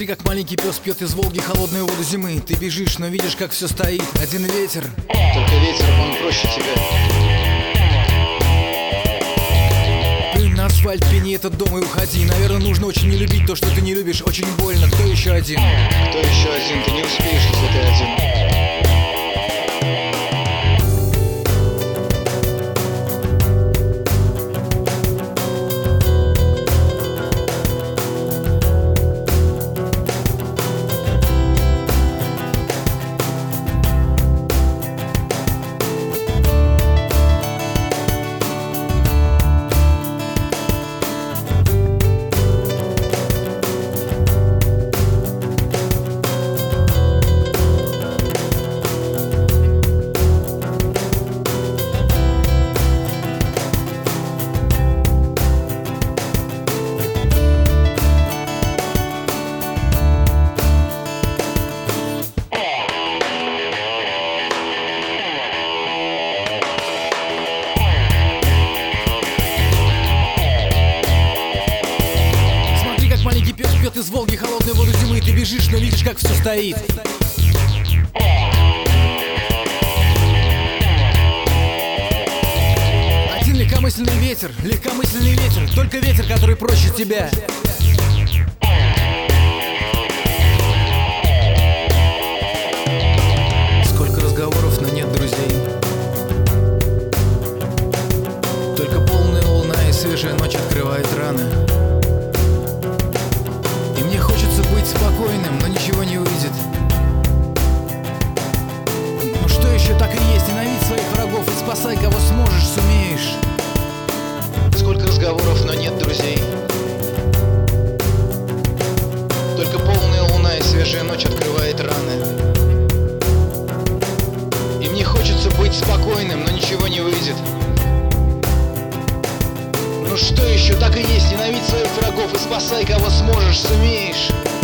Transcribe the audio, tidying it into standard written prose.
Смотри, как маленький пес пьет из Волги холодную воду зимы. Ты бежишь, но видишь, как все стоит. Один ветер. Только ветер, он проще тебя. Плюнь на асфальт, пени этот дом и уходи. Наверное, нужно очень не любить то, что ты не любишь. Очень больно. Кто еще один? Кто еще один? Ты не успеешь, если ты один. Маленький пес пьет из Волги холодную воду зимы. Ты бежишь, но видишь, как все стоит. Один легкомысленный ветер, только ветер, который проще тебя. Сколько разговоров, но нет друзей. Только полная луна и свежая ночь открывает раны. Быть спокойным, но ничего не увидит. Ну что еще так и есть? Ненавидь своих врагов и спасай, кого сможешь, сумеешь. Сколько разговоров, но нет друзей. Только полная луна и свежая ночь открывает раны. И мне хочется быть спокойным, но ничего не выйдет. Ну что еще так и есть? Ненавидь своих врагов и спасай, кого сможешь, сумеешь.